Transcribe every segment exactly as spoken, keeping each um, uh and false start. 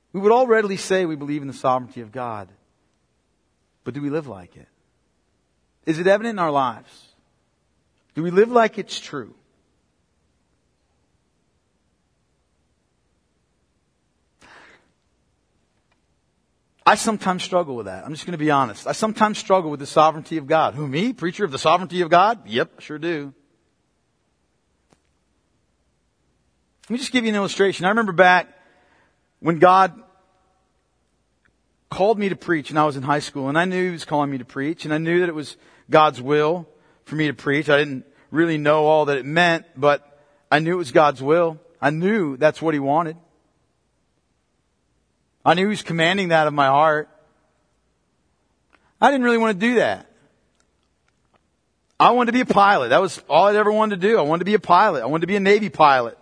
We would all readily say we believe in the sovereignty of God. But do we live like it? Is it evident in our lives? Do we live like it's true? I sometimes struggle with that. I'm just going to be honest. I sometimes struggle with the sovereignty of God. Who, me? Preacher of the sovereignty of God? Yep, sure do. Let me just give you an illustration. I remember back when God called me to preach and I was in high school, and I knew He was calling me to preach, and I knew that it was God's will for me to preach. I didn't really know all that it meant, but I knew it was God's will. I knew that's what He wanted. I knew He was commanding that of my heart. I didn't really want to do that. I wanted to be a pilot. That was all I'd ever wanted to do. I wanted to be a pilot. I wanted to be a Navy pilot.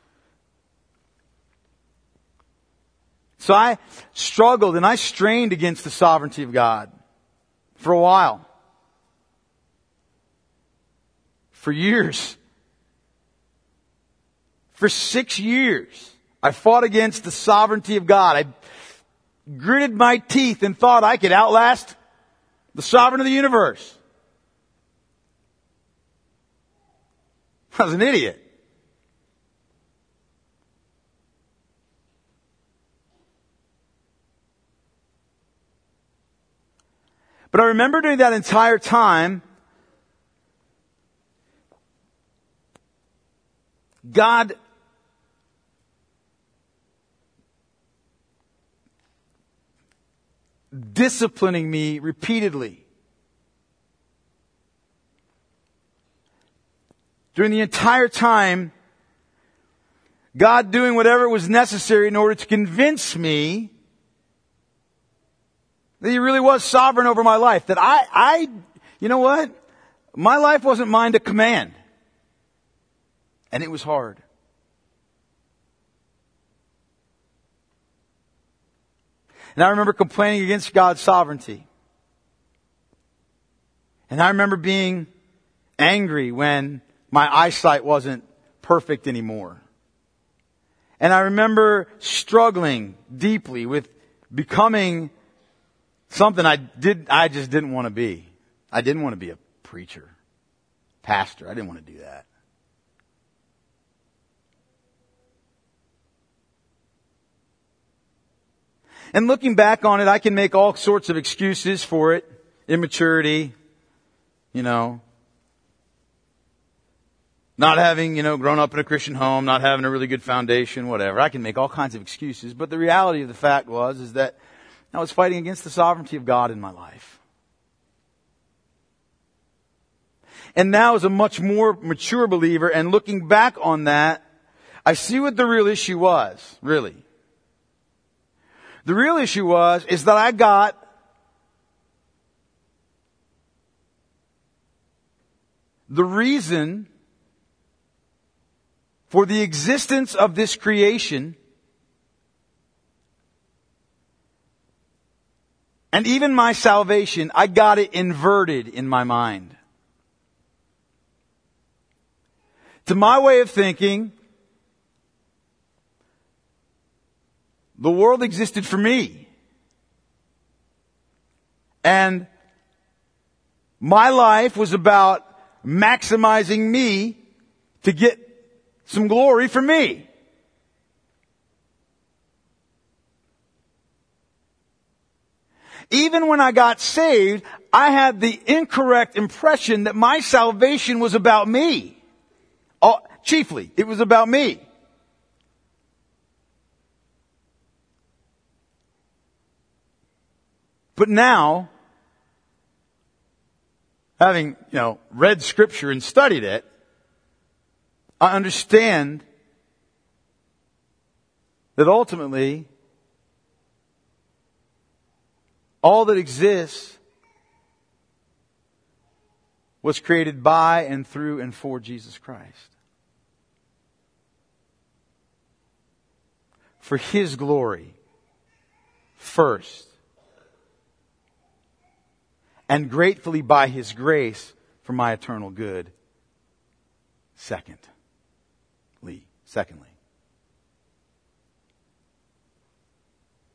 So I struggled and I strained against the sovereignty of God for a while. For years. For six years. I fought against the sovereignty of God. I gritted my teeth and thought I could outlast the sovereign of the universe. I was an idiot. But I remember during that entire time, God disciplining me repeatedly. During the entire time, God doing whatever was necessary in order to convince me that He really was sovereign over my life. That I, I, you know what? My life wasn't mine to command. And it was hard. And I remember complaining against God's sovereignty. And I remember being angry when my eyesight wasn't perfect anymore. And I remember struggling deeply with becoming something I did, I just didn't want to be. I didn't want to be a preacher, pastor. I didn't want to do that. And looking back on it, I can make all sorts of excuses for it. Immaturity, you know. Not having, you know, grown up in a Christian home, not having a really good foundation, whatever. I can make all kinds of excuses. But the reality of the fact was, is that I was fighting against the sovereignty of God in my life. And now as a much more mature believer and looking back on that, I see what the real issue was, really. The real issue was, is that I got the reason for the existence of this creation and even my salvation, I got it inverted in my mind. To my way of thinking, the world existed for me. And my life was about maximizing me to get some glory for me. Even when I got saved, I had the incorrect impression that my salvation was about me. Oh, chiefly, it was about me. But now, having, you know, read Scripture and studied it, I understand that ultimately, all that exists was created by and through and for Jesus Christ. For His glory, first. And gratefully by His grace for my eternal good, secondly. Secondly.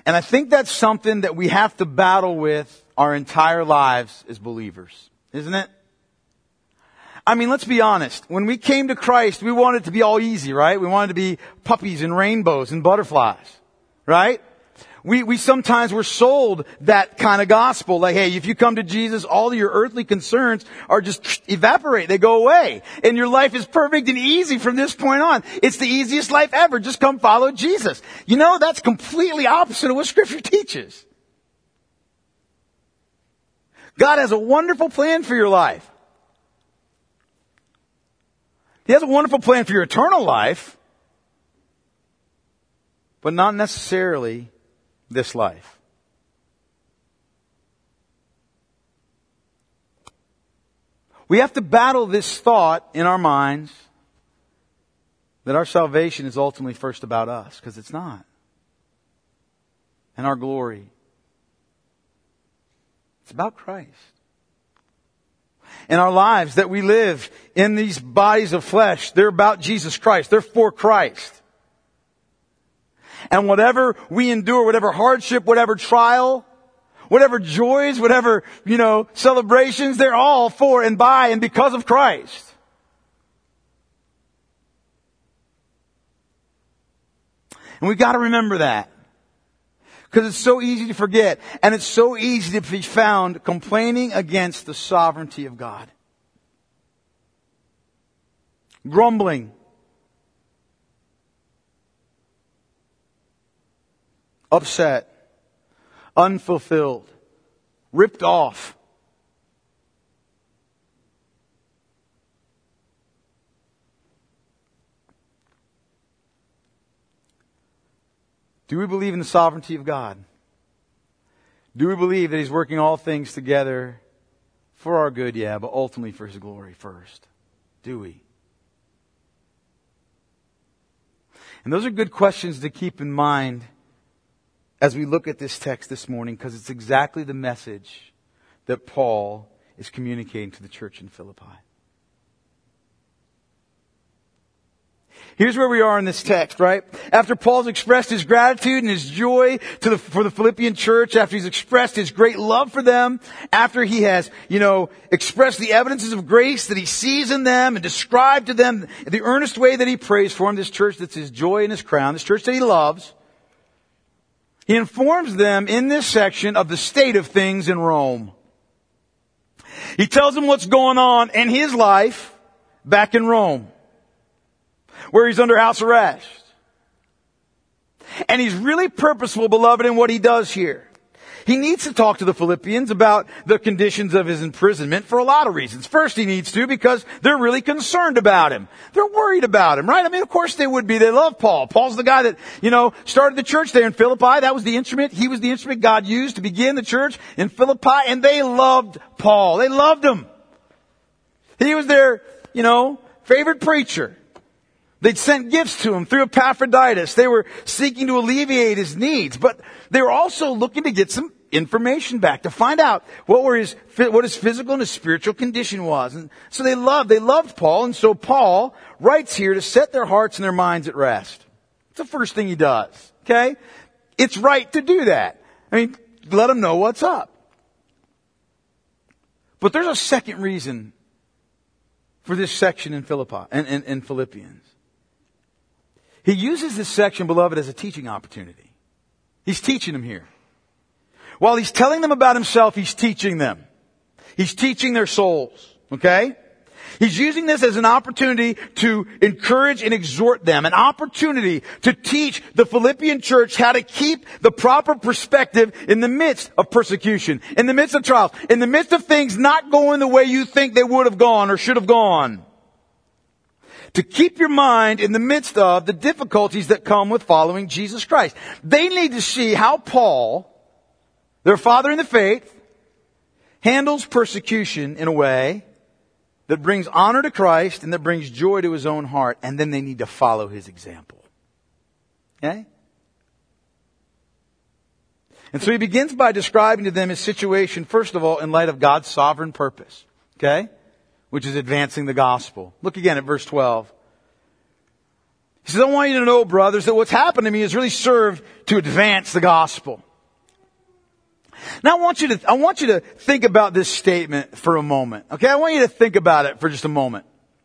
And I think that's something that we have to battle with our entire lives as believers, isn't it? I mean, let's be honest. When we came to Christ, we wanted it to be all easy, right? We wanted to be puppies and rainbows and butterflies, right? We, we sometimes were sold that kind of gospel. Like, hey, if you come to Jesus, all of your earthly concerns are just evaporate. They go away. And your life is perfect and easy from this point on. It's the easiest life ever. Just come follow Jesus. You know, that's completely opposite of what Scripture teaches. God has a wonderful plan for your life. He has a wonderful plan for your eternal life, but not necessarily this life. We have to battle this thought in our minds that our salvation is ultimately first about us, because it's not. And our glory. It's about Christ. And our lives that we live in these bodies of flesh, they're about Jesus Christ. They're for Christ. And whatever we endure, whatever hardship, whatever trial, whatever joys, whatever, you know, celebrations, they're all for and by and because of Christ. And we've got to remember that. Because it's so easy to forget. And it's so easy to be found complaining against the sovereignty of God. Grumbling. Upset. Unfulfilled. Ripped off. Do we believe in the sovereignty of God? Do we believe that He's working all things together for our good? Yeah, but ultimately for His glory first. Do we? And those are good questions to keep in mind as we look at this text this morning, because it's exactly the message that Paul is communicating to the church in Philippi. Here's where we are in this text, right? After Paul's expressed his gratitude and his joy to the, for the Philippian church, after he's expressed his great love for them, after he has, you know, expressed the evidences of grace that he sees in them and described to them the earnest way that he prays for them, this church that's his joy and his crown, this church that he loves, he informs them in this section of the state of things in Rome. He tells them what's going on in his life back in Rome, where he's under house arrest. And he's really purposeful, beloved, in what he does here. He needs to talk to the Philippians about the conditions of his imprisonment for a lot of reasons. First, he needs to because they're really concerned about him. They're worried about him, right? I mean, of course they would be. They love Paul. Paul's the guy that, you know, started the church there in Philippi. That was the instrument. He was the instrument God used to begin the church in Philippi. And they loved Paul. They loved him. He was their, you know, favorite preacher. They'd sent gifts to him through Epaphroditus. They were seeking to alleviate his needs, but they were also looking to get some information back to find out what were his, what his physical and his spiritual condition was. And so they loved, they loved Paul. And so Paul writes here to set their hearts and their minds at rest. It's the first thing he does. Okay. It's right to do that. I mean, let them know what's up. But there's a second reason for this section in Philippi and in, in, in Philippians. He uses this section, beloved, as a teaching opportunity. He's teaching them here. While he's telling them about himself, he's teaching them. He's teaching their souls. Okay? He's using this as an opportunity to encourage and exhort them. An opportunity to teach the Philippian church how to keep the proper perspective in the midst of persecution, in the midst of trials, in the midst of things not going the way you think they would have gone or should have gone. To keep your mind in the midst of the difficulties that come with following Jesus Christ. They need to see how Paul, their father in the faith, handles persecution in a way that brings honor to Christ and that brings joy to his own heart. And then they need to follow his example. Okay? And so he begins by describing to them his situation, first of all, in light of God's sovereign purpose. Okay? Which is advancing the gospel. Look again at verse twelve. He says, I want you to know, brothers, that what's happened to me has really served to advance the gospel. Now I want you to, I want you to think about this statement for a moment. Okay? I want you to think about it for just a moment.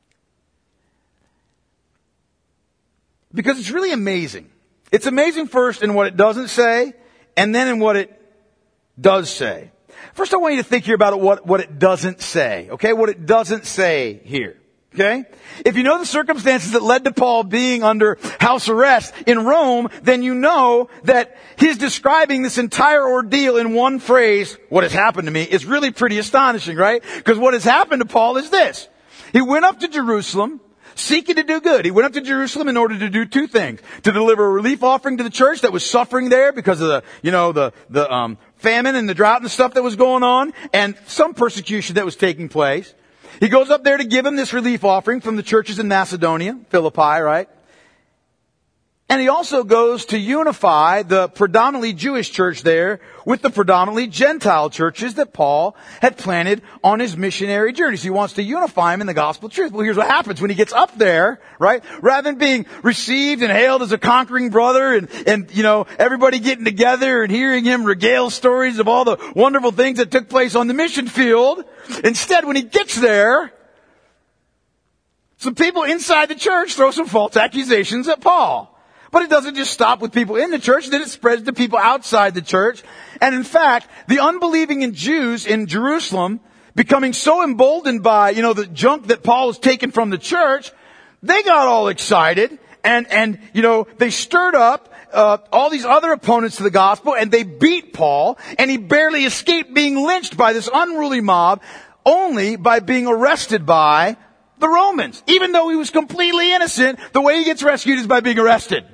Because it's really amazing. It's amazing first in what it doesn't say, and then in what it does say. First I want you to think here about what, what it doesn't say. Okay? What it doesn't say here. Okay? If you know the circumstances that led to Paul being under house arrest in Rome, then you know that his describing this entire ordeal in one phrase, what has happened to me, is really pretty astonishing, right? Because what has happened to Paul is this. He went up to Jerusalem seeking to do good. He went up to Jerusalem in order to do two things. To deliver a relief offering to the church that was suffering there because of the, you know, the, the, um, famine and the drought and stuff that was going on, and some persecution that was taking place. He goes up there to give him this relief offering from the churches in Macedonia, Philippi, right? And he also goes to unify the predominantly Jewish church there with the predominantly Gentile churches that Paul had planted on his missionary journey. So he wants to unify them in the gospel truth. Well, here's what happens when he gets up there, right? Rather than being received and hailed as a conquering brother and, and, you know, everybody getting together and hearing him regale stories of all the wonderful things that took place on the mission field, instead, when he gets there, some people inside the church throw some false accusations at Paul. But it doesn't just stop with people in the church, then it spreads to people outside the church. And in fact, the unbelieving Jews in Jerusalem, becoming so emboldened by, you know, the junk that Paul has taken from the church, they got all excited and, and, you know, they stirred up uh, all these other opponents to the gospel, and they beat Paul, and he barely escaped being lynched by this unruly mob only by being arrested by the Romans. Even though he was completely innocent, the way he gets rescued is by being arrested.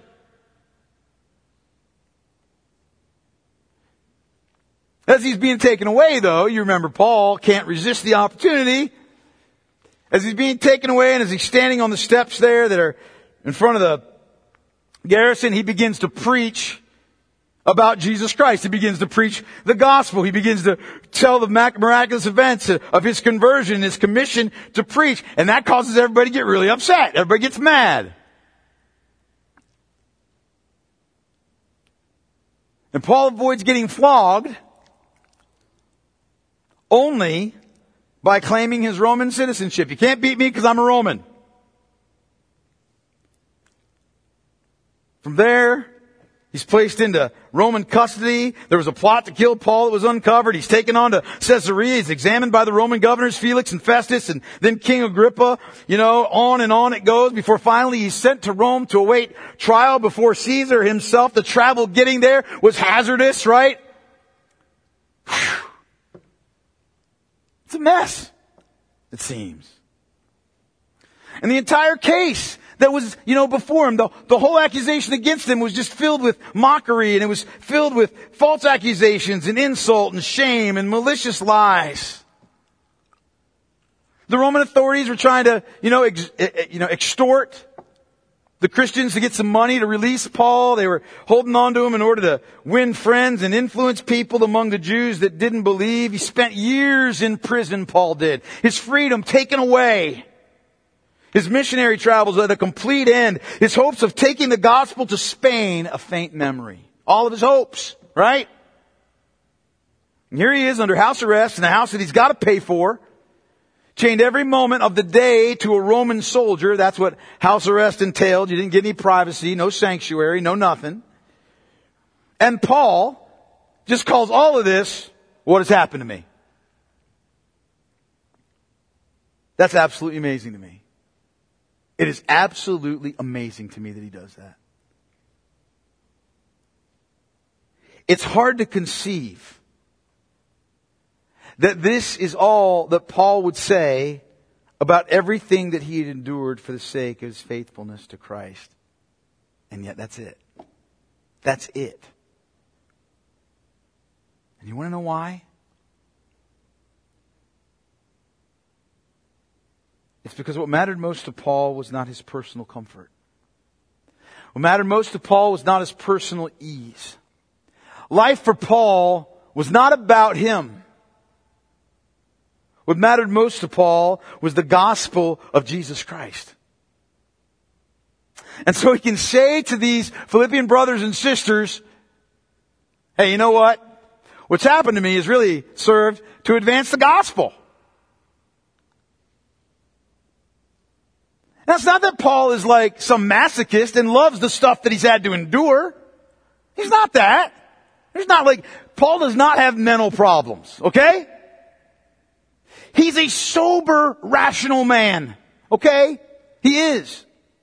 As he's being taken away, though, you remember Paul can't resist the opportunity. As he's being taken away and as he's standing on the steps there that are in front of the garrison, he begins to preach about Jesus Christ. He begins to preach the gospel. He begins to tell the miraculous events of his conversion, his commission to preach. And that causes everybody to get really upset. Everybody gets mad. And Paul avoids getting flogged only by claiming his Roman citizenship. You can't beat me because I'm a Roman. From there, he's placed into Roman custody. There was a plot to kill Paul that was uncovered. He's taken on to Caesarea. He's examined by the Roman governors Felix and Festus and then King Agrippa. You know, on and on it goes before finally he's sent to Rome to await trial before Caesar himself. The travel getting there was hazardous, right? Whew. It's a mess, it seems. And the entire case that was, you know, before him, the, the whole accusation against him was just filled with mockery, and it was filled with false accusations and insult and shame and malicious lies. The Roman authorities were trying to, you know, ex, you know, extort the Christians to get some money to release Paul. They were holding on to him in order to win friends and influence people among the Jews that didn't believe. He spent years in prison, Paul did. His freedom taken away. His missionary travels at a complete end. His hopes of taking the gospel to Spain, a faint memory. All of his hopes, right? And here he is under house arrest in a house that he's got to pay for. Chained every moment of the day to a Roman soldier. That's what house arrest entailed. You didn't get any privacy, no sanctuary, no nothing. And Paul just calls all of this what has happened to me. That's absolutely amazing to me. It is absolutely amazing to me that he does that. It's hard to conceive that this is all that Paul would say about everything that he had endured for the sake of his faithfulness to Christ. And yet that's it. That's it. And you want to know why? It's because what mattered most to Paul was not his personal comfort. What mattered most to Paul was not his personal ease. Life for Paul was not about him. What mattered most to Paul was the gospel of Jesus Christ. And so he can say to these Philippian brothers and sisters, hey, you know what? What's happened to me has really served to advance the gospel. Now, it's not that Paul is like some masochist and loves the stuff that he's had to endure. He's not that. He's not like, Paul does not have mental problems, okay? He's a sober, rational man, okay? He is.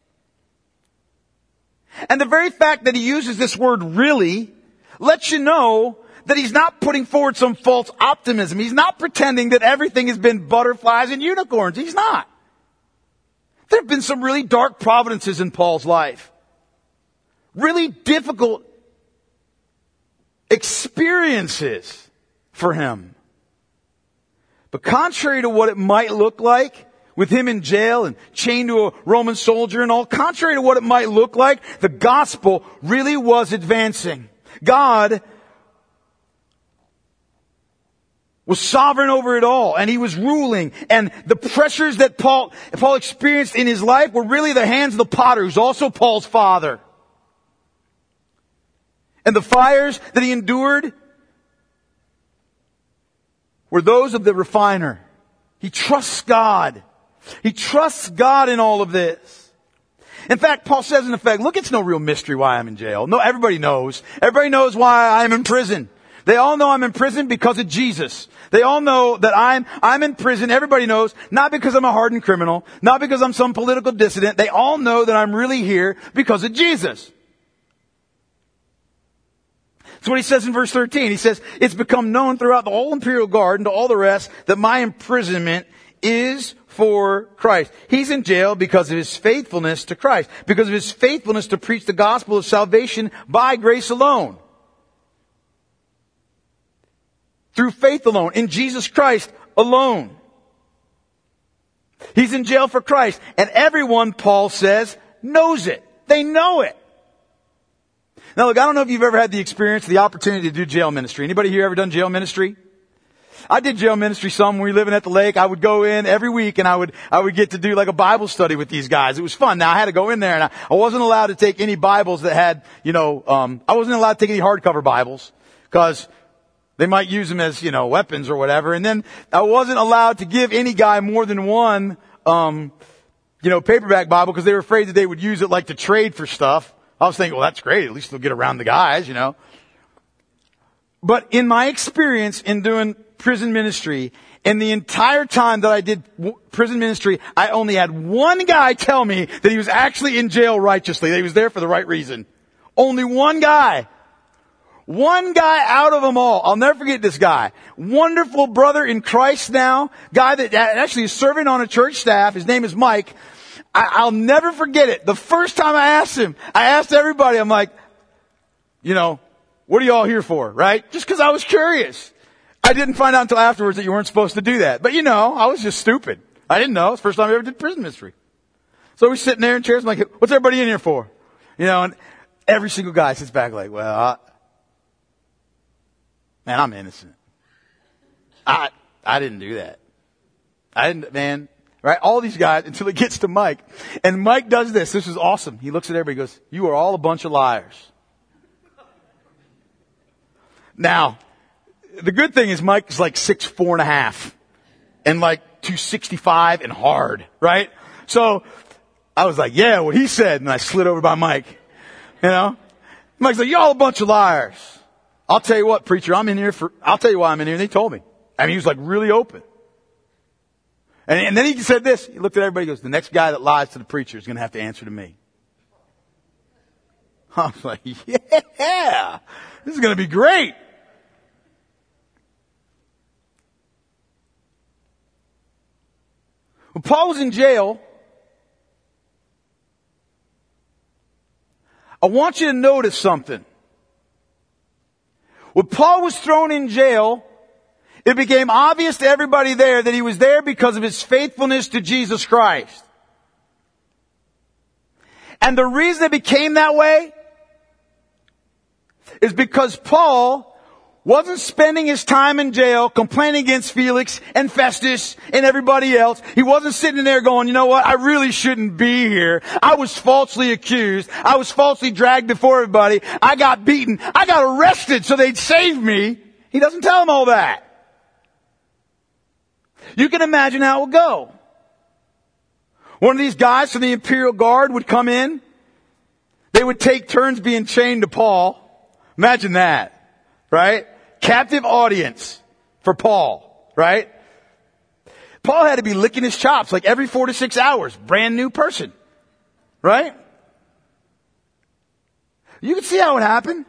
And the very fact that he uses this word really lets you know that he's not putting forward some false optimism. He's not pretending that everything has been butterflies and unicorns. He's not. There have been some really dark providences in Paul's life. Really difficult experiences for him. But contrary to what it might look like, with him in jail and chained to a Roman soldier and all, contrary to what it might look like, the gospel really was advancing. God was sovereign over it all, and he was ruling. And the pressures that Paul, Paul experienced in his life were really the hands of the potter, who's also Paul's father. And the fires that he endured were those of the refiner. He trusts God. He trusts God in all of this. In fact, Paul says in effect, look, it's no real mystery why I'm in jail. No, everybody knows. Everybody knows why I'm in prison. They all know I'm in prison because of Jesus. They all know that I'm, I'm in prison. Everybody knows, not because I'm a hardened criminal, not because I'm some political dissident. They all know that I'm really here because of Jesus. That's what he says in verse thirteen. He says, it's become known throughout the whole imperial guard and to all the rest that my imprisonment is for Christ. He's in jail because of his faithfulness to Christ, because of his faithfulness to preach the gospel of salvation by grace alone. Through faith alone, in Jesus Christ alone. He's in jail for Christ. And everyone, Paul says, knows it. They know it. Now look, I don't know if you've ever had the experience, the opportunity to do jail ministry. Anybody here ever done jail ministry? I did jail ministry some when we were living at the lake. I would go in every week and I would, I would get to do like a Bible study with these guys. It was fun. Now I had to go in there and I, I wasn't allowed to take any Bibles that had, you know, um, I wasn't allowed to take any hardcover Bibles because they might use them as, you know, weapons or whatever. And then I wasn't allowed to give any guy more than one, um, you know, paperback Bible because they were afraid that they would use it like to trade for stuff. I was thinking, well, that's great. At least they'll get around the guys, you know. But in my experience in doing prison ministry, in the entire time that I did w- prison ministry, I only had one guy tell me that he was actually in jail righteously, that he was there for the right reason. Only one guy. One guy out of them all. I'll never forget this guy. Wonderful brother in Christ now. Guy that actually is serving on a church staff. His name is Mike. I, I'll never forget it. The first time I asked him, I asked everybody, I'm like, you know, what are you all here for, right? Just because I was curious. I didn't find out until afterwards that you weren't supposed to do that. But you know, I was just stupid. I didn't know. It's the first time I ever did prison ministry. So we're sitting there in chairs. I'm like, what's everybody in here for? You know, and every single guy sits back like, well, I, man, I'm innocent. I, I didn't do that. I didn't, man, right? All these guys until it gets to Mike. And Mike does this. This is awesome. He looks at everybody and goes, you are all a bunch of liars. Now, the good thing is Mike is like six, four and a half and like two sixty-five and hard, right? So I was like, yeah, what he said. And I slid over by Mike, you know, Mike's like, y'all a bunch of liars. I'll tell you what, preacher, I'm in here for, I'll tell you why I'm in here. And they told me. I mean, he was like really open. And, and then he said this, he looked at everybody and goes, the next guy that lies to the preacher is going to have to answer to me. I was like, yeah, this is going to be great. When Paul was in jail, I want you to notice something. When Paul was thrown in jail, it became obvious to everybody there that he was there because of his faithfulness to Jesus Christ. And the reason it became that way is because Paul wasn't spending his time in jail complaining against Felix and Festus and everybody else. He wasn't sitting there going, you know what, I really shouldn't be here. I was falsely accused. I was falsely dragged before everybody. I got beaten. I got arrested so they'd save me. He doesn't tell them all that. You can imagine how it would go. One of these guys from the Imperial Guard would come in. They would take turns being chained to Paul. Imagine that, right? Captive audience for Paul, right? Paul had to be licking his chops like every four to six hours. Brand new person, right? You can see how it happened.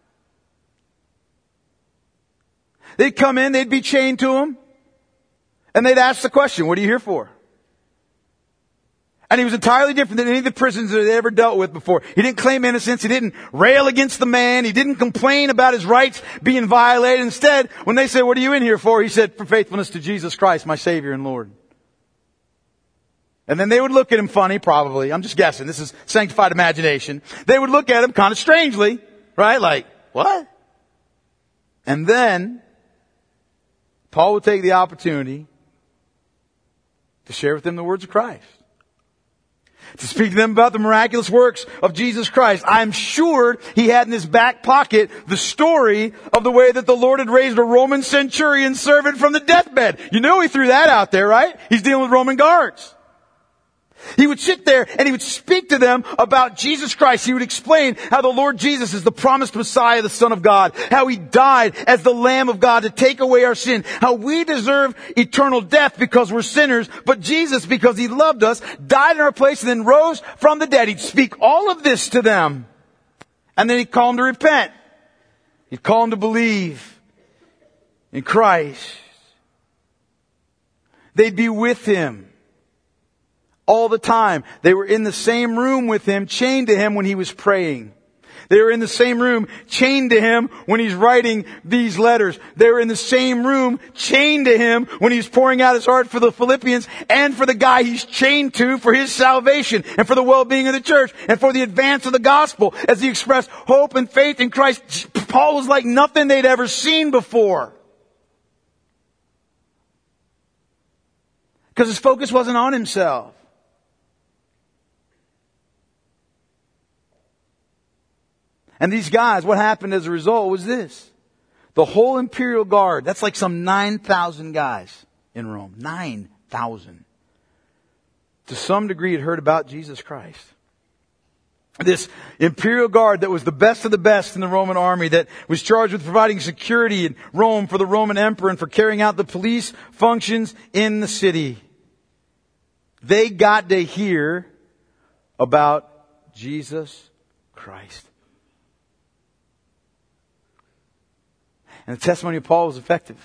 They'd come in, they'd be chained to him, and they'd ask the question, what are you here for? And he was entirely different than any of the prisons that they ever dealt with before. He didn't claim innocence. He didn't rail against the man. He didn't complain about his rights being violated. Instead, when they said, what are you in here for? He said, for faithfulness to Jesus Christ, my Savior and Lord. And then they would look at him funny, probably. I'm just guessing. This is sanctified imagination. They would look at him kind of strangely, right? Like, what? And then Paul would take the opportunity to share with them the words of Christ. To speak to them about the miraculous works of Jesus Christ. I'm sure he had in his back pocket the story of the way that the Lord had raised a Roman centurion servant from the deathbed. You know he threw that out there, right? He's dealing with Roman guards. He would sit there and he would speak to them about Jesus Christ. He would explain how the Lord Jesus is the promised Messiah, the Son of God. How he died as the Lamb of God to take away our sin. How we deserve eternal death because we're sinners. But Jesus, because he loved us, died in our place and then rose from the dead. He'd speak all of this to them. And then he'd call them to repent. He'd call them to believe in Christ. They'd be with him all the time. They were in the same room with him, chained to him when he was praying. They were in the same room, chained to him when he's writing these letters. They were in the same room, chained to him when he's pouring out his heart for the Philippians and for the guy he's chained to for his salvation and for the well-being of the church and for the advance of the gospel as he expressed hope and faith in Christ. Paul was like nothing they'd ever seen before. Because his focus wasn't on himself. And these guys, what happened as a result was this. The whole Imperial Guard, that's like some nine thousand guys in Rome. nine thousand. To some degree had heard about Jesus Christ. This Imperial Guard that was the best of the best in the Roman army, that was charged with providing security in Rome for the Roman emperor and for carrying out the police functions in the city. They got to hear about Jesus Christ. And the testimony of Paul was effective.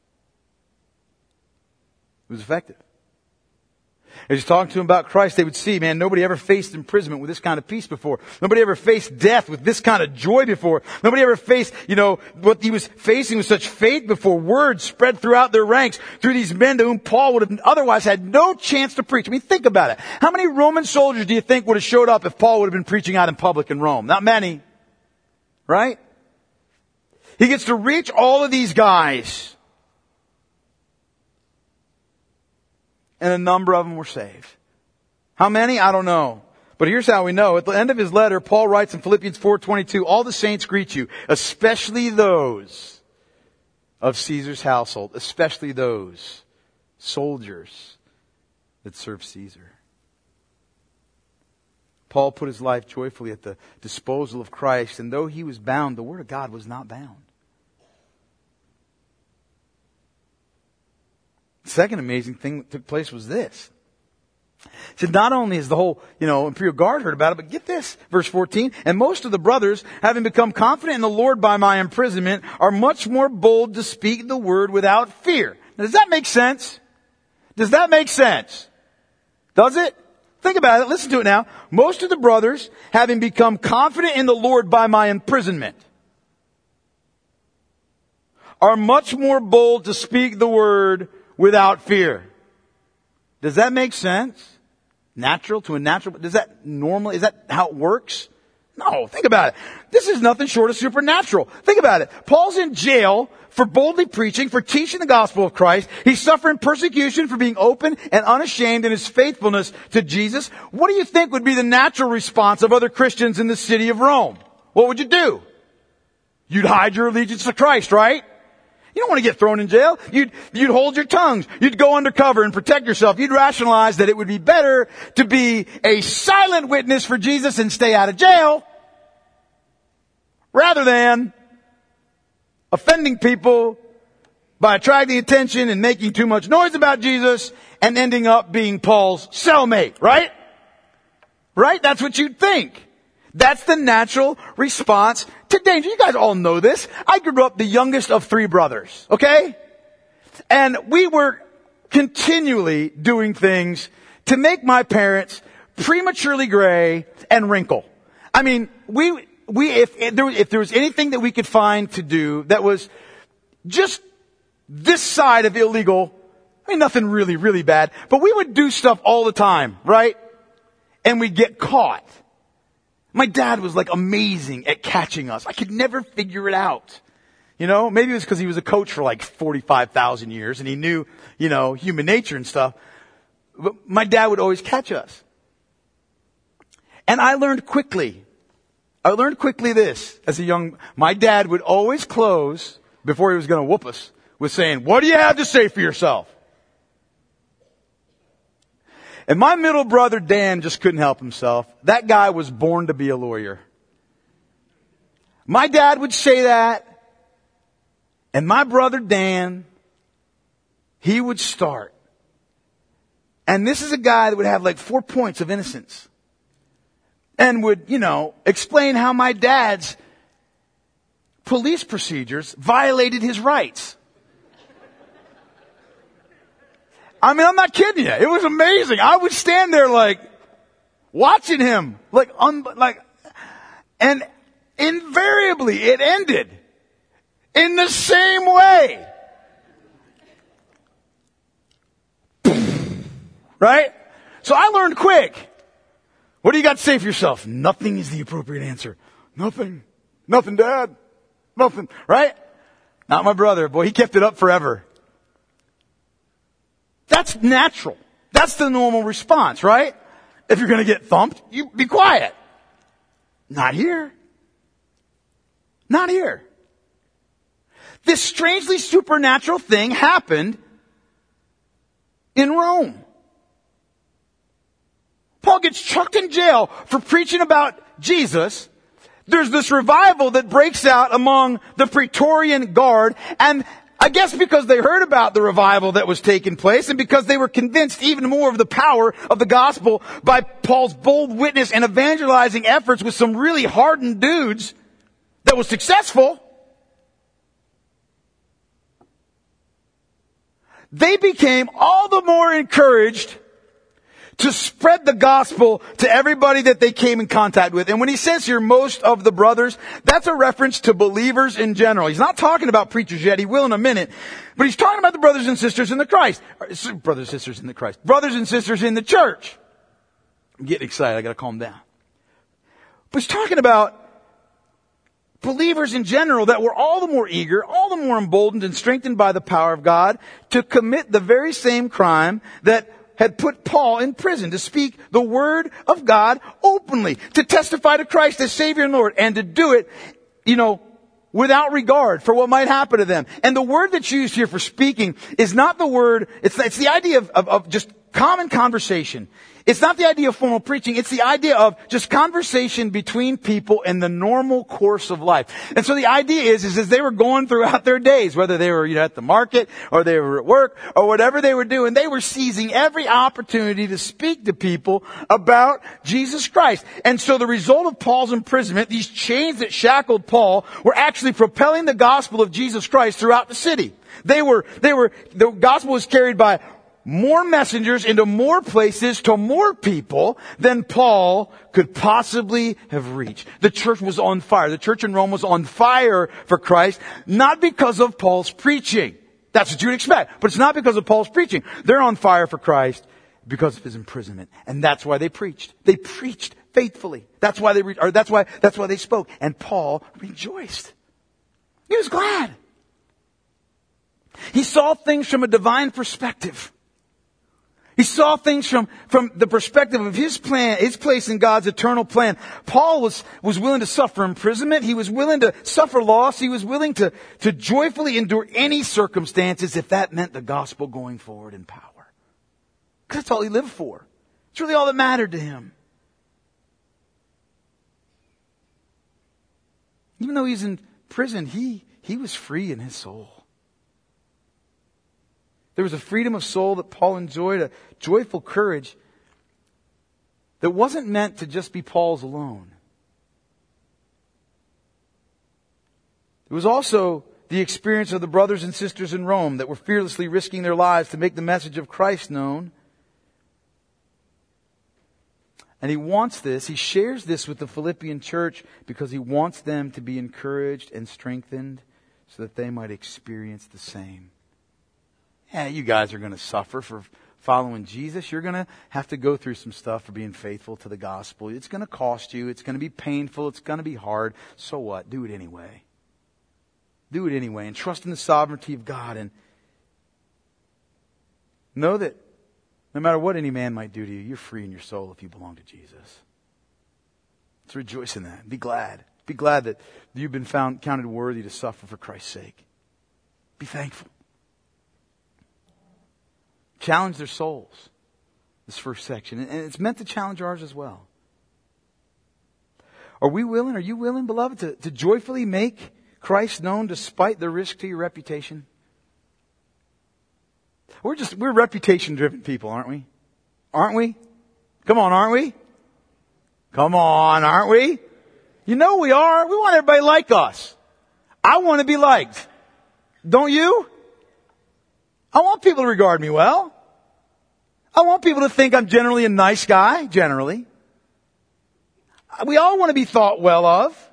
It was effective. As he's talking to them about Christ, they would see, man, nobody ever faced imprisonment with this kind of peace before. Nobody ever faced death with this kind of joy before. Nobody ever faced, you know, what he was facing with such faith before. Words spread throughout their ranks through these men to whom Paul would have otherwise had no chance to preach. I mean, think about it. How many Roman soldiers do you think would have showed up if Paul would have been preaching out in public in Rome? Not many. Right? He gets to reach all of these guys. And a number of them were saved. How many? I don't know. But here's how we know. At the end of his letter, Paul writes in Philippians four twenty-two, all the saints greet you, especially those of Caesar's household, especially those soldiers that serve Caesar. Paul put his life joyfully at the disposal of Christ, and though he was bound, the Word of God was not bound. The second amazing thing that took place was this. It said not only has the whole, you know, Imperial Guard heard about it, but get this, verse fourteen, and most of the brothers, having become confident in the Lord by my imprisonment, are much more bold to speak the word without fear. Now, does that make sense? Does that make sense? Does it? Think about it. Listen to it now. Most of the brothers, having become confident in the Lord by my imprisonment, are much more bold to speak the word without fear. Does that make sense? Natural to a natural, does that normally, is that how it works? No, think about it. This is nothing short of supernatural. Think about it. Paul's in jail for boldly preaching, for teaching the gospel of Christ. He's suffering persecution for being open and unashamed in his faithfulness to Jesus. What do you think would be the natural response of other Christians in the city of Rome? What would you do? You'd hide your allegiance to Christ, right? You don't want to get thrown in jail. You'd, you'd hold your tongues. You'd go undercover and protect yourself. You'd rationalize that it would be better to be a silent witness for Jesus and stay out of jail rather than offending people by attracting attention and making too much noise about Jesus and ending up being Paul's cellmate, right? Right? That's what you'd think. That's the natural response to danger. You guys all know this. I grew up the youngest of three brothers, okay? And we were continually doing things to make my parents prematurely gray and wrinkle. I mean, we, we, if, if there was, if there was anything that we could find to do that was just this side of illegal, I mean, nothing really, really bad, but we would do stuff all the time, right? And we'd get caught. My dad was like amazing at catching us. I could never figure it out. You know, maybe it was because he was a coach for like forty-five thousand years and he knew, you know, human nature and stuff. But my dad would always catch us. And I learned quickly, I learned quickly this as a young, my dad would always close before he was going to whoop us with saying, "What do you have to say for yourself?" And my middle brother, Dan, just couldn't help himself. That guy was born to be a lawyer. My dad would say that. And my brother, Dan, he would start. And this is a guy that would have like four points of innocence. And would, you know, explain how my dad's police procedures violated his rights. I mean, I'm not kidding you. It was amazing. I would stand there like, watching him, like, un, like, and invariably it ended in the same way. Right? So I learned quick. What do you got to say for yourself? Nothing is the appropriate answer. Nothing. Nothing, Dad. Nothing. Right? Not my brother. Boy, he kept it up forever. That's natural. That's the normal response, right? If you're going to get thumped, you be quiet. Not here. Not here. This strangely supernatural thing happened in Rome. Paul gets chucked in jail for preaching about Jesus. There's this revival that breaks out among the Praetorian Guard, and I guess because they heard about the revival that was taking place and because they were convinced even more of the power of the gospel by Paul's bold witness and evangelizing efforts with some really hardened dudes that was successful, they became all the more encouraged to spread the gospel to everybody that they came in contact with. And when he says here, most of the brothers, that's a reference to believers in general. He's not talking about preachers yet. He will in a minute. But he's talking about the brothers and sisters in the Christ. Brothers and sisters in the Christ. Brothers and sisters in the church. I'm getting excited. I gotta calm down. But he's talking about believers in general that were all the more eager, all the more emboldened and strengthened by the power of God to commit the very same crime that had put Paul in prison, to speak the word of God openly, to testify to Christ as Savior and Lord, and to do it, you know, without regard for what might happen to them. And the word that's used here for speaking is not the word, it's, it's the idea of, of, of just common conversation. It's not the idea of formal preaching. It's the idea of just conversation between people in the normal course of life. And so the idea is, is as they were going throughout their days, whether they were, you know, at the market or they were at work or whatever they were doing, they were seizing every opportunity to speak to people about Jesus Christ. And so the result of Paul's imprisonment, these chains that shackled Paul, were actually propelling the gospel of Jesus Christ throughout the city. They were, they were, the gospel was carried by more messengers into more places to more people than Paul could possibly have reached. The church was on fire. The church in Rome was on fire for Christ, not because of Paul's preaching. That's what you would expect. But it's not because of Paul's preaching. They're on fire for Christ because of his imprisonment. And that's why they preached. They preached faithfully. That's why they, re- or that's why, that's why they spoke. And Paul rejoiced. He was glad. He saw things from a divine perspective. He saw things from, from the perspective of his plan, his place in God's eternal plan. Paul was, was willing to suffer imprisonment. He was willing to suffer loss. He was willing to, to joyfully endure any circumstances if that meant the gospel going forward in power. Because that's all he lived for. It's really all that mattered to him. Even though he's in prison, he, he was free in his soul. There was a freedom of soul that Paul enjoyed, a joyful courage that wasn't meant to just be Paul's alone. It was also the experience of the brothers and sisters in Rome that were fearlessly risking their lives to make the message of Christ known. And he wants this, he shares this with the Philippian church because he wants them to be encouraged and strengthened so that they might experience the same. Yeah, you guys are going to suffer for following Jesus. You're going to have to go through some stuff for being faithful to the gospel. It's going to cost you. It's going to be painful. It's going to be hard. So what? Do it anyway. Do it anyway. And trust in the sovereignty of God. And know that no matter what any man might do to you, you're free in your soul if you belong to Jesus. Let's rejoice in that. Be glad. Be glad that you've been found counted worthy to suffer for Christ's sake. Be thankful. Challenge their souls. This first section. And it's meant to challenge ours as well. Are we willing, are you willing, beloved, to, to joyfully make Christ known despite the risk to your reputation? We're just, we're reputation driven people, aren't we? Aren't we? Come on, aren't we? Come on, aren't we? You know we are. We want everybody like us. I want to be liked. Don't you? I want people to regard me well. I want people to think I'm generally a nice guy, generally. We all want to be thought well of.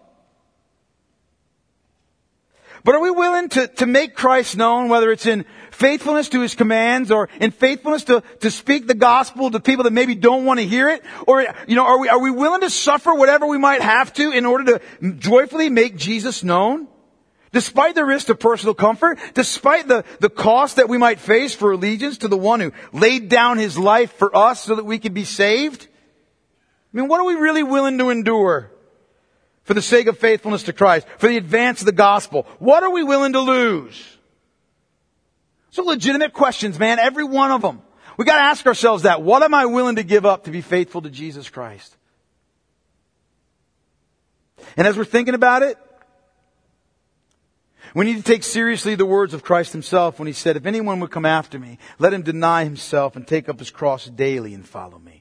But are we willing to, to make Christ known, whether it's in faithfulness to His commands or in faithfulness to, to speak the gospel to people that maybe don't want to hear it? Or, you know, are we, are we willing to suffer whatever we might have to in order to joyfully make Jesus known? Despite the risk of personal comfort, despite the, the cost that we might face for allegiance to the one who laid down His life for us so that we could be saved? I mean, what are we really willing to endure for the sake of faithfulness to Christ, for the advance of the gospel? What are we willing to lose? So legitimate questions, man, every one of them. We got to ask ourselves that. What am I willing to give up to be faithful to Jesus Christ? And as we're thinking about it, we need to take seriously the words of Christ Himself when He said, if anyone would come after me, let him deny himself and take up his cross daily and follow me.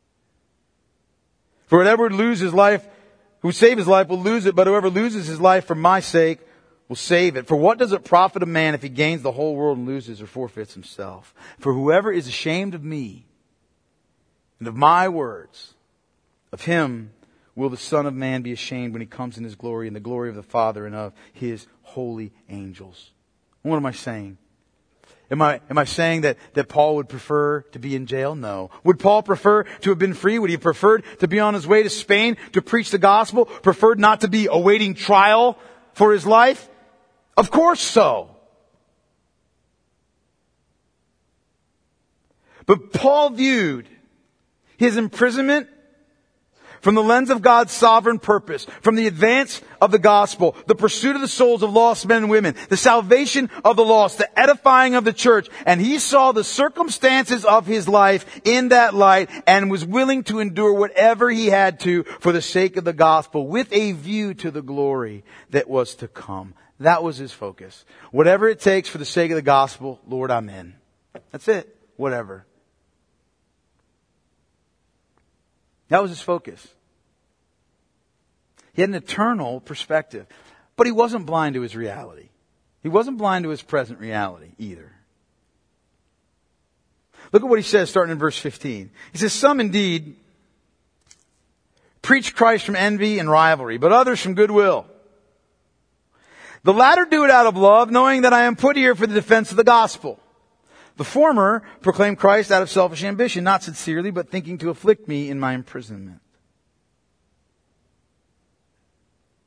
For whatever would lose his life, who would save his life will lose it, but whoever loses his life for my sake will save it. For what does it profit a man if he gains the whole world and loses or forfeits himself? For whoever is ashamed of me and of my words, of him will the Son of Man be ashamed when He comes in His glory and the glory of the Father and of His holy angels. What am I saying? Am I, am I saying that, that Paul would prefer to be in jail? No. Would Paul prefer to have been free? Would he have preferred to be on his way to Spain to preach the gospel? Preferred not to be awaiting trial for his life? Of course so. But Paul viewed his imprisonment from the lens of God's sovereign purpose, from the advance of the gospel, the pursuit of the souls of lost men and women, the salvation of the lost, the edifying of the church. And he saw the circumstances of his life in that light and was willing to endure whatever he had to for the sake of the gospel with a view to the glory that was to come. That was his focus. Whatever it takes for the sake of the gospel, Lord, I'm in. That's it. Whatever. That was his focus. He had an eternal perspective. But he wasn't blind to his reality. He wasn't blind to his present reality either. Look at what he says starting in verse fifteen. He says, some indeed preach Christ from envy and rivalry, but others from goodwill. The latter do it out of love, knowing that I am put here for the defense of the gospel. The former proclaim Christ out of selfish ambition, not sincerely, but thinking to afflict me in my imprisonment.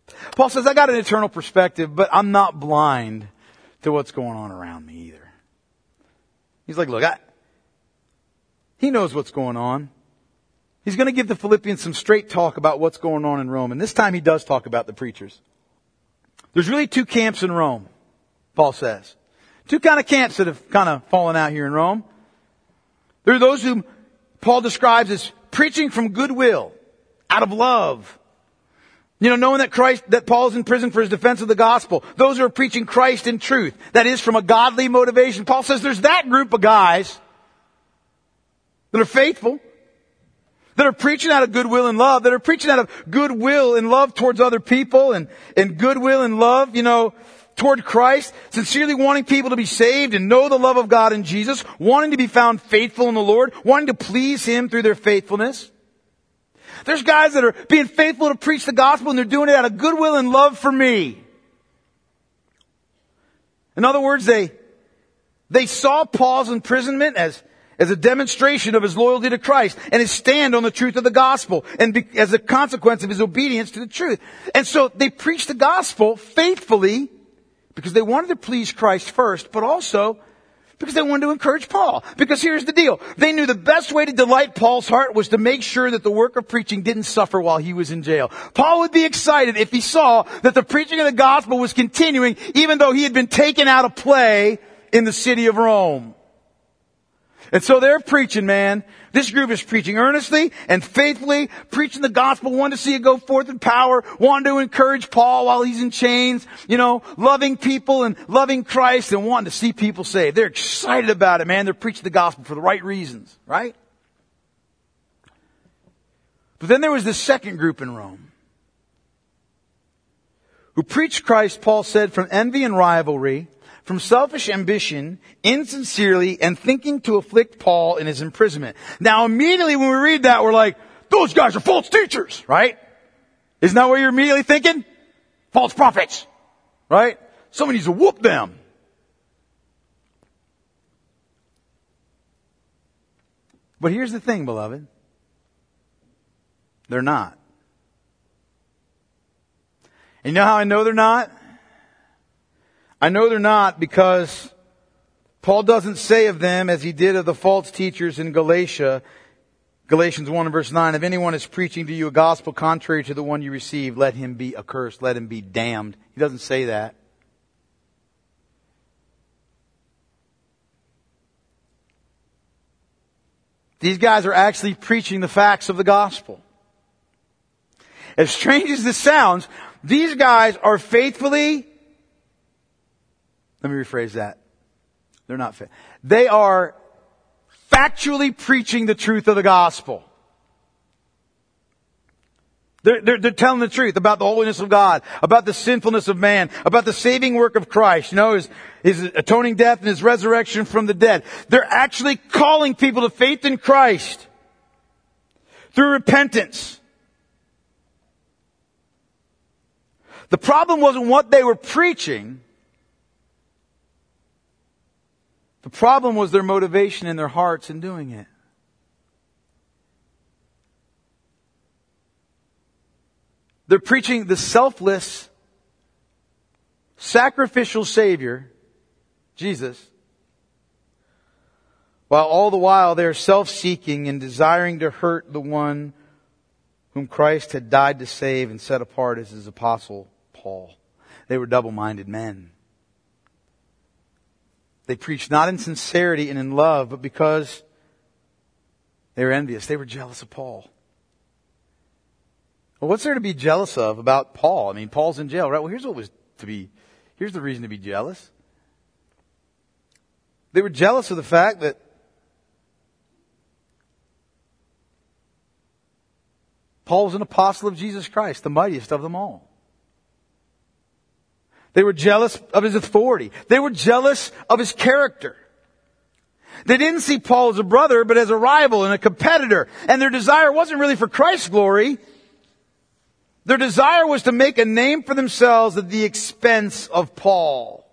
Paul says, I got an eternal perspective, but I'm not blind to what's going on around me either. He's like, look, I, he knows what's going on. He's going to give the Philippians some straight talk about what's going on in Rome. And this time he does talk about the preachers. There's really two camps in Rome, Paul says. Two kind of camps that have kind of fallen out here in Rome. There are those whom Paul describes as preaching from goodwill, out of love. You know, knowing that Christ, that Paul's in prison for his defense of the gospel. Those who are preaching Christ in truth. That is from a godly motivation. Paul says there's that group of guys that are faithful, that are preaching out of goodwill and love, that are preaching out of goodwill and love towards other people and, and goodwill and love, you know, toward Christ, sincerely wanting people to be saved and know the love of God in Jesus, wanting to be found faithful in the Lord, wanting to please Him through their faithfulness. There's guys that are being faithful to preach the gospel and they're doing it out of goodwill and love for me. In other words, they, they saw Paul's imprisonment as as a demonstration of his loyalty to Christ and his stand on the truth of the gospel and be, as a consequence of his obedience to the truth. And so they preached the gospel faithfully because they wanted to please Christ first, but also because they wanted to encourage Paul. Because here's the deal. They knew the best way to delight Paul's heart was to make sure that the work of preaching didn't suffer while he was in jail. Paul would be excited if he saw that the preaching of the gospel was continuing even though he had been taken out of play in the city of Rome. And so they're preaching, man. This group is preaching earnestly and faithfully, preaching the gospel, wanting to see it go forth in power, wanting to encourage Paul while he's in chains, you know, loving people and loving Christ and wanting to see people saved. They're excited about it, man. They're preaching the gospel for the right reasons, right? But then there was this second group in Rome who preached Christ, Paul said, from envy and rivalry, from selfish ambition, insincerely, and thinking to afflict Paul in his imprisonment. Now immediately when we read that, we're like, those guys are false teachers, right? Isn't that what you're immediately thinking? False prophets, right? Someone needs to whoop them. But here's the thing, beloved. They're not. And you know how I know they're not? I know they're not because Paul doesn't say of them as he did of the false teachers in Galatia, Galatians one and verse nine, if anyone is preaching to you a gospel contrary to the one you received, let him be accursed, let him be damned. He doesn't say that. These guys are actually preaching the facts of the gospel. As strange as this sounds, these guys are faithfully, let me rephrase that. They're not faith. They are factually preaching the truth of the gospel. They're, they're, they're telling the truth about the holiness of God, about the sinfulness of man, about the saving work of Christ, you know, his, his atoning death and his resurrection from the dead. They're actually calling people to faith in Christ through repentance. The problem wasn't what they were preaching. The problem was their motivation in their hearts in doing it. They're preaching the selfless, sacrificial Savior, Jesus, while all the while they're self-seeking and desiring to hurt the one whom Christ had died to save and set apart as His apostle, Paul. They were double-minded men. They preached not in sincerity and in love, but because they were envious. They were jealous of Paul. Well, what's there to be jealous of about Paul? I mean, Paul's in jail, right? Well, here's what was to be, here's the reason to be jealous. They were jealous of the fact that Paul was an apostle of Jesus Christ, the mightiest of them all. They were jealous of his authority. They were jealous of his character. They didn't see Paul as a brother, but as a rival and a competitor. And their desire wasn't really for Christ's glory. Their desire was to make a name for themselves at the expense of Paul.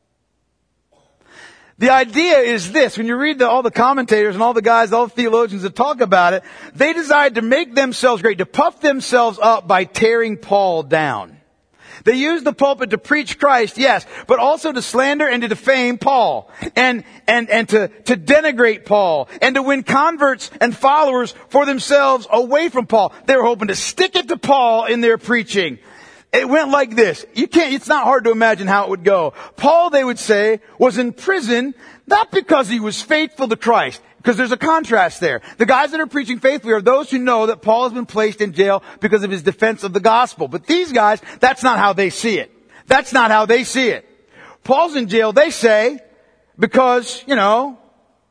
The idea is this. When you read the, all the commentators and all the guys, all the theologians that talk about it, they desired to make themselves great, to puff themselves up by tearing Paul down. They used the pulpit to preach Christ, yes, but also to slander and to defame Paul and, and, and to, to denigrate Paul and to win converts and followers for themselves away from Paul. They were hoping to stick it to Paul in their preaching. It went like this. You can't, it's not hard to imagine how it would go. Paul, they would say, was in prison not because he was faithful to Christ. Because there's a contrast there. The guys that are preaching faithfully are those who know that Paul has been placed in jail because of his defense of the gospel. But these guys, that's not how they see it. That's not how they see it. Paul's in jail, they say, because, you know,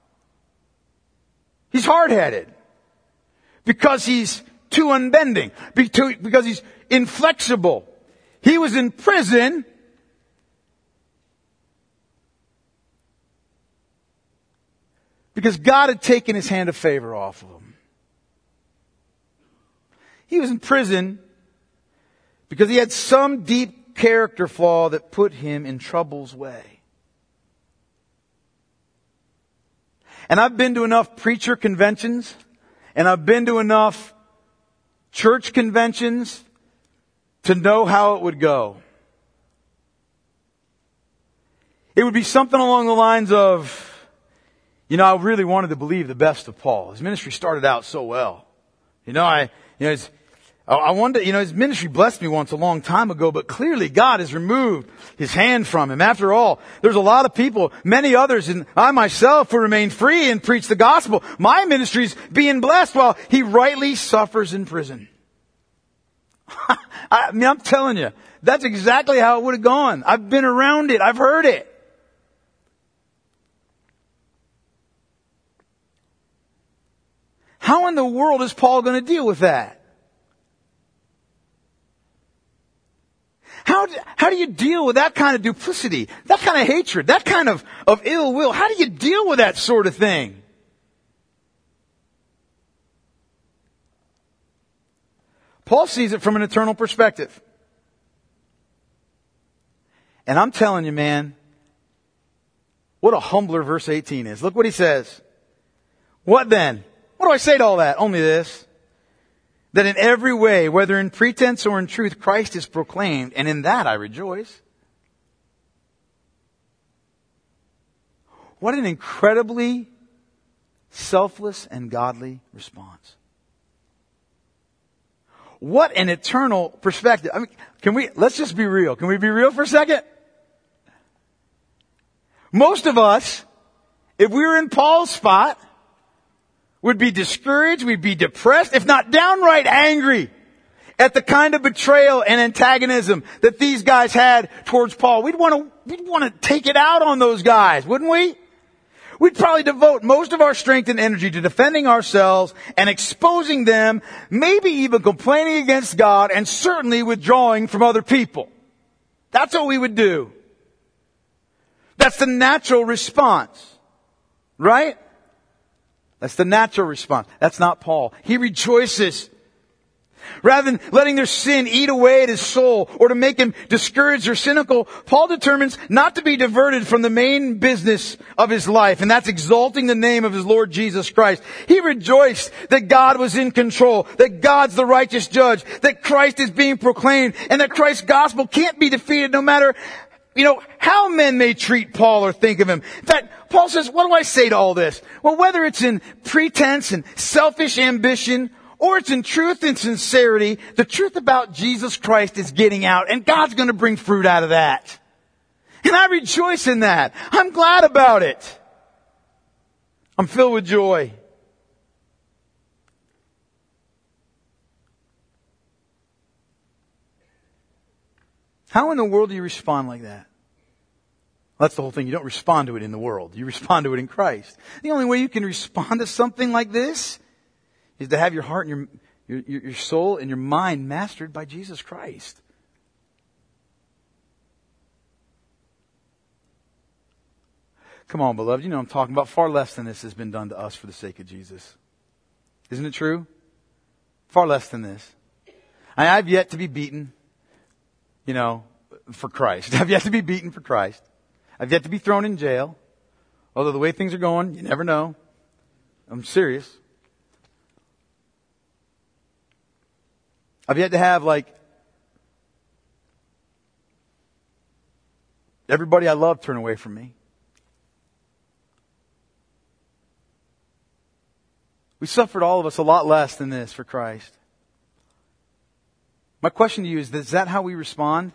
he's hard-headed. Because he's too unbending. Because he's inflexible. He was in prison because God had taken his hand of favor off of him. He was in prison because he had some deep character flaw that put him in trouble's way. And I've been to enough preacher conventions, and I've been to enough church conventions to know how it would go. It would be something along the lines of, you know, I really wanted to believe the best of Paul. His ministry started out so well. You know, I, you know, his, I wanted, you know, his ministry blessed me once a long time ago, but clearly God has removed his hand from him. After all, there's a lot of people, many others, and I myself who remain free and preach the gospel. My ministry's being blessed while he rightly suffers in prison. I mean, I'm telling you, that's exactly how it would have gone. I've been around it. I've heard it. How in the world is Paul going to deal with that? How do, how do you deal with that kind of duplicity, that kind of hatred, that kind of, of ill will? How do you deal with that sort of thing? Paul sees it from an eternal perspective. And I'm telling you, man, what a humbler verse eighteen is. Look what he says. What then? What do I say to all that? Only this. That in every way, whether in pretense or in truth, Christ is proclaimed, and in that I rejoice. What an incredibly selfless and godly response. What an eternal perspective. I mean, can we, let's just be real. Can we be real for a second? Most of us, if we were in Paul's spot, would be discouraged, we'd be depressed, if not downright angry at the kind of betrayal and antagonism that these guys had towards Paul. We'd want to, we'd want to take it out on those guys, wouldn't we? We'd probably devote most of our strength and energy to defending ourselves and exposing them, maybe even complaining against God, and certainly withdrawing from other people. That's what we would do. That's the natural response, right? That's the natural response. That's not Paul. He rejoices. Rather than letting their sin eat away at his soul or to make him discouraged or cynical, Paul determines not to be diverted from the main business of his life, and that's exalting the name of his Lord Jesus Christ. He rejoiced that God was in control, that God's the righteous judge, that Christ is being proclaimed, and that Christ's gospel can't be defeated no matter, you know, how men may treat Paul or think of him. In fact, Paul says, what do I say to all this? Well, whether it's in pretense and selfish ambition, or it's in truth and sincerity, the truth about Jesus Christ is getting out, and God's going to bring fruit out of that. And I rejoice in that. I'm glad about it. I'm filled with joy. How in the world do you respond like that? Well, that's the whole thing. You don't respond to it in the world. You respond to it in Christ. The only way you can respond to something like this is to have your heart and your, your, your soul and your mind mastered by Jesus Christ. Come on, beloved. You know what I'm talking about. Far less than this has been done to us for the sake of Jesus. Isn't it true? Far less than this. I, I've yet to be beaten, you know, for Christ. I've yet to be beaten for Christ. I've yet to be thrown in jail. Although the way things are going, you never know. I'm serious. I've yet to have like everybody I love turn away from me. We suffered, all of us, a lot less than this for Christ. My question to you is, is that how we respond?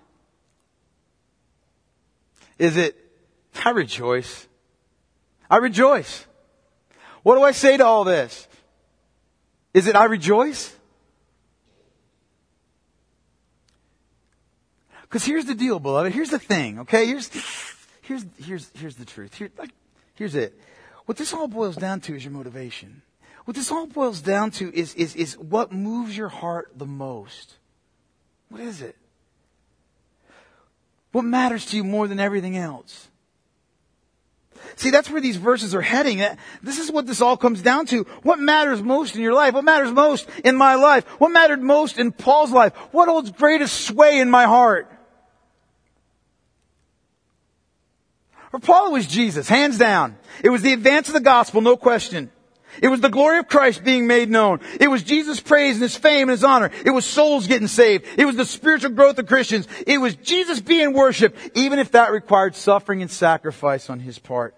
Is it, I rejoice. I rejoice. What do I say to all this? Is it, I rejoice? Because here's the deal, beloved. Here's the thing, okay? Here's, here's, here's, here's the truth. Here, like, here's it. What this all boils down to is your motivation. What this all boils down to is, is, is what moves your heart the most. What is it? What matters to you more than everything else? See, that's where these verses are heading. This is what this all comes down to. What matters most in your life? What matters most in my life? What mattered most in Paul's life? What holds greatest sway in my heart? For Paul, it was Jesus, hands down. It was the advance of the gospel, no question. It was the glory of Christ being made known. It was Jesus' praise and His fame and His honor. It was souls getting saved. It was the spiritual growth of Christians. It was Jesus being worshipped, even if that required suffering and sacrifice on His part.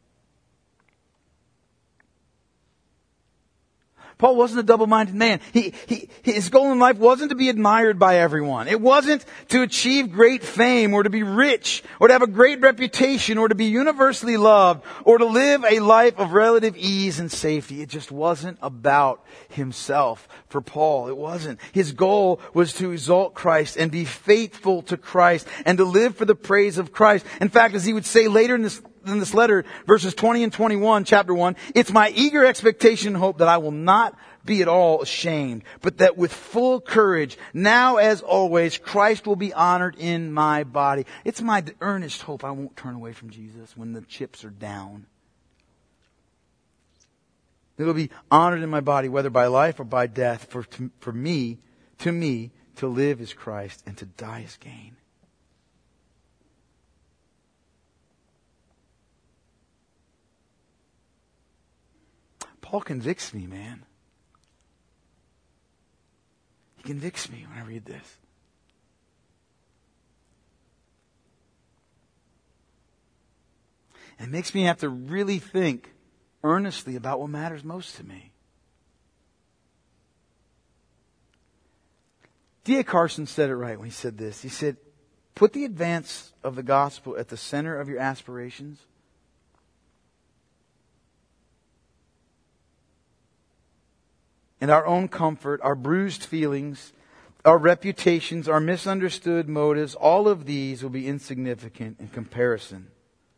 Paul wasn't a double-minded man. He, he, his goal in life wasn't to be admired by everyone. It wasn't to achieve great fame or to be rich or to have a great reputation or to be universally loved or to live a life of relative ease and safety. It just wasn't about himself for Paul. It wasn't. His goal was to exalt Christ and be faithful to Christ and to live for the praise of Christ. In fact, as he would say later in this in this letter, verses twenty and twenty-one, chapter one, it's my eager expectation and hope that I will not be at all ashamed, but that with full courage, now as always, Christ will be honored in my body. It's my earnest hope I won't turn away from Jesus when the chips are down. It will be honored in my body, whether by life or by death. For, to, for me, to me, to live is Christ and to die is gain. Paul convicts me, man. He convicts me when I read this. It makes me have to really think earnestly about what matters most to me. D A Carson said it right when he said this. He said, put the advance of the gospel at the center of your aspirations. And our own comfort, our bruised feelings, our reputations, our misunderstood motives, all of these will be insignificant in comparison.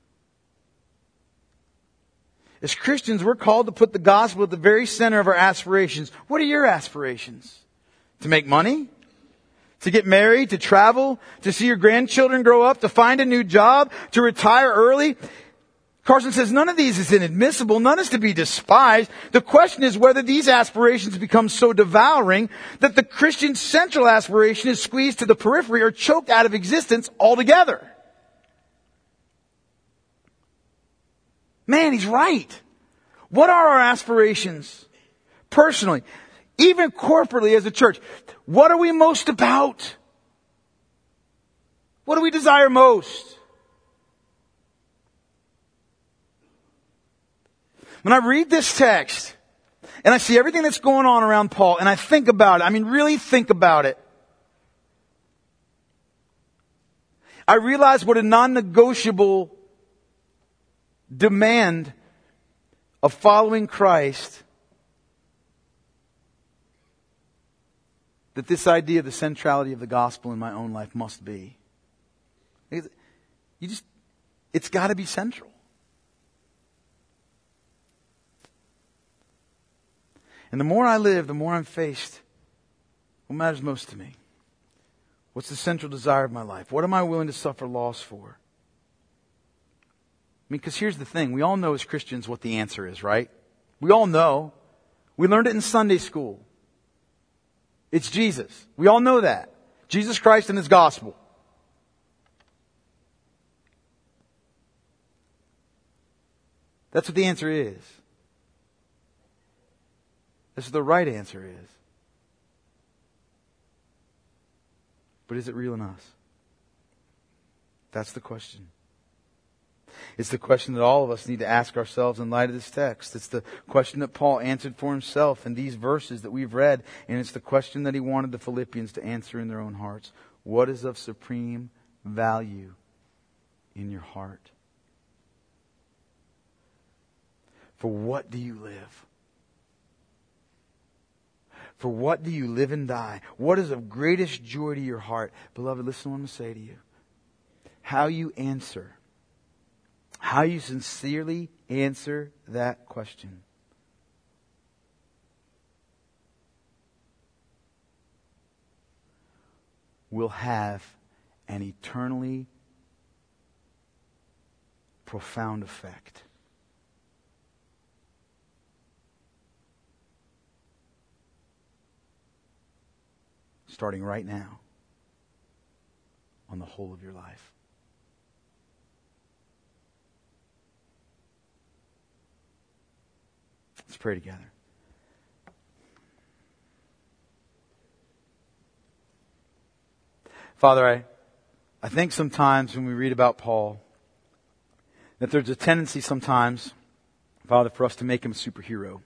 As Christians, we're called to put the gospel at the very center of our aspirations. What are your aspirations? To make money? To get married? To travel? To see your grandchildren grow up? To find a new job? To retire early? Carson says none of these is inadmissible. None is to be despised. The question is whether these aspirations become so devouring that the Christian central aspiration is squeezed to the periphery or choked out of existence altogether. Man, he's right. What are our aspirations? Personally, even corporately as a church, what are we most about? What do we desire most? When I read this text, and I see everything that's going on around Paul, and I think about it, I mean really think about it, I realize what a non-negotiable demand of following Christ that this idea of the centrality of the gospel in my own life must be. You just, it's got to be central. And the more I live, the more I'm faced. What matters most to me? What's the central desire of my life? What am I willing to suffer loss for? I mean, because here's the thing. We all know as Christians what the answer is, right? We all know. We learned it in Sunday school. It's Jesus. We all know that. Jesus Christ and His gospel. That's what the answer is. That's what the right answer is. But is it real in us? That's the question. It's the question that all of us need to ask ourselves in light of this text. It's the question that Paul answered for himself in these verses that we've read. And it's the question that he wanted the Philippians to answer in their own hearts. What is of supreme value in your heart? For what do you live? For what do you live and die? What is of greatest joy to your heart? Beloved, listen to what I'm going to say to you. How you answer, how you sincerely answer that question will have an eternally profound effect. Starting right now on the whole of your life. Let's pray together. Father, I, I think sometimes when we read about Paul, that there's a tendency sometimes, Father, for us to make him a superhero.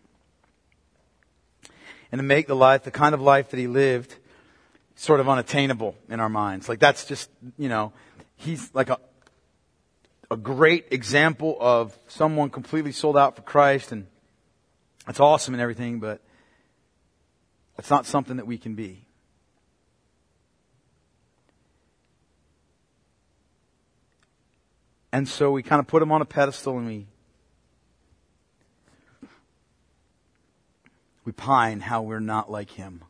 And to make the life, the kind of life that he lived, sort of unattainable in our minds. Like that's just, you know, he's like a, a great example of someone completely sold out for Christ, and it's awesome and everything, but it's not something that we can be. And so we kind of put him on a pedestal and we we pine how we're not like him.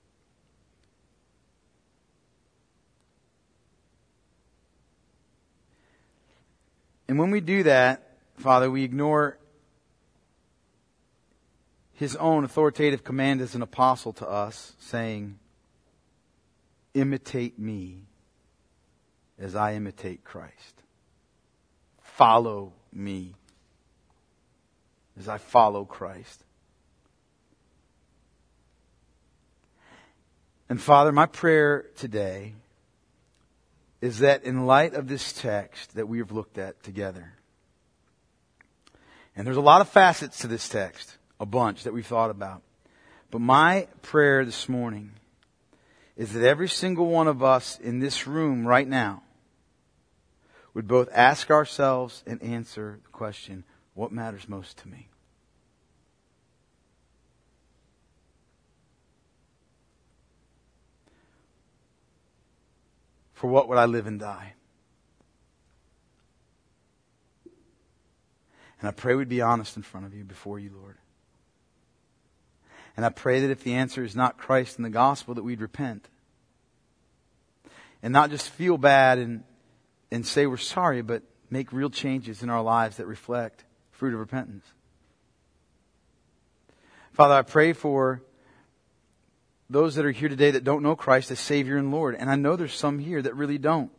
And when we do that, Father, we ignore His own authoritative command as an apostle to us, saying, imitate me as I imitate Christ. Follow me as I follow Christ. And Father, my prayer today is that in light of this text that we have looked at together, and there's a lot of facets to this text, a bunch that we've thought about, but my prayer this morning is that every single one of us in this room right now would both ask ourselves and answer the question, what matters most to me? For what would I live and die? And I pray we'd be honest in front of you, before you, Lord. And I pray that if the answer is not Christ and the gospel, that we'd repent. And not just feel bad and, and say we're sorry, but make real changes in our lives that reflect fruit of repentance. Father, I pray for those that are here today that don't know Christ as Savior and Lord. And I know there's some here that really don't.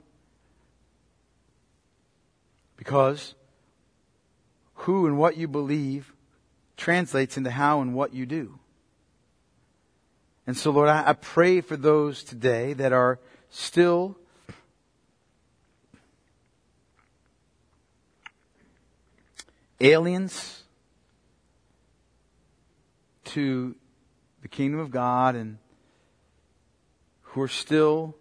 Because who and what you believe translates into how and what you do. And so, Lord, I, I pray for those today that are still aliens to the kingdom of God and who are still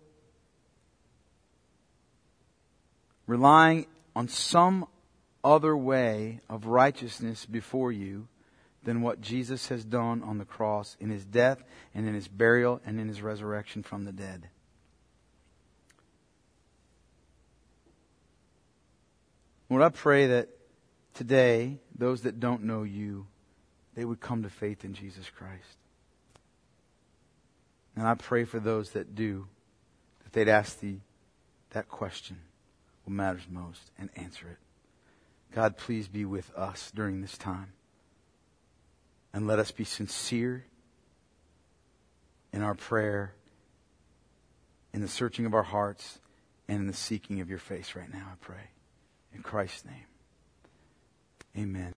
relying on some other way of righteousness before you than what Jesus has done on the cross in His death and in His burial and in His resurrection from the dead. Lord, I pray that today, those that don't know you, they would come to faith in Jesus Christ. And I pray for those that do, that they'd ask the, that question, what matters most, and answer it. God, please be with us during this time. And let us be sincere in our prayer, in the searching of our hearts, and in the seeking of your face right now, I pray. In Christ's name, amen.